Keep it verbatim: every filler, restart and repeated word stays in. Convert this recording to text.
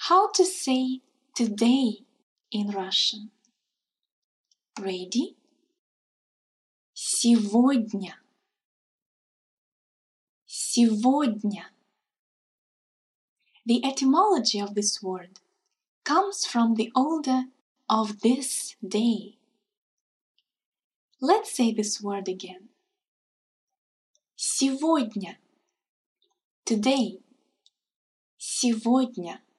How to say today in Russian? Ready? Сегодня. Сегодня. The etymology of this word comes from the older of this day. Let's say this word again. Сегодня. Today. Сегодня.